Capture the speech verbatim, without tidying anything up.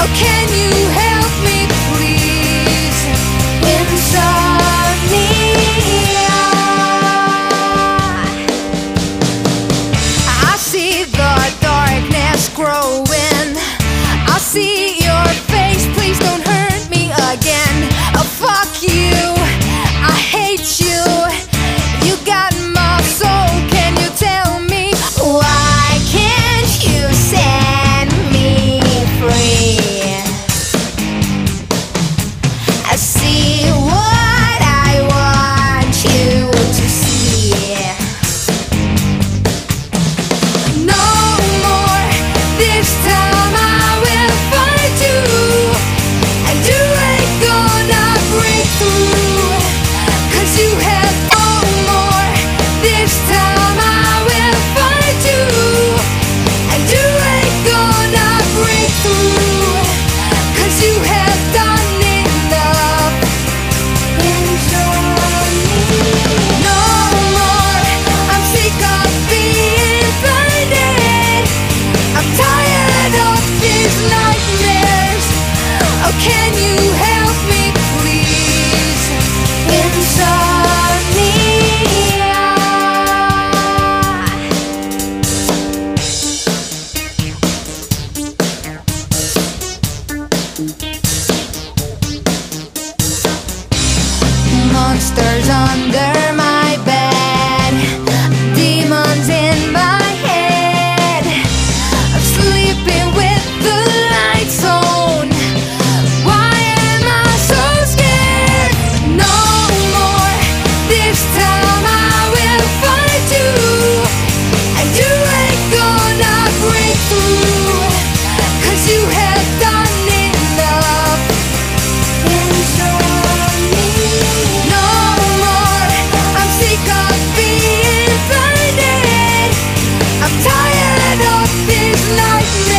Oh, can you help me, please? Insomnia. I see the darkness growing. I see your face. Please don't hurt me again. Oh, fuck you. I hate you. You got my soul. Can you tell me why can't you set me free? I see what I want you to see. No more. This time I will find you, and you ain't gonna break through, 'cause you have no more. This time I will find you, and you ain't gonna break through, 'cause you have done enough. No more. I'm sick of being blinded. I'm tired of these nightmares. Oh, can you help me, please? Insomnia. Monsters under my bed, demons in my head. I'm sleeping with the lights on. Why am I so scared? No more. This time I will find you, and you ain't gonna break through, 'cause you have done enough. No more. I'm sick of being blinded. I'm tired of these nightmares.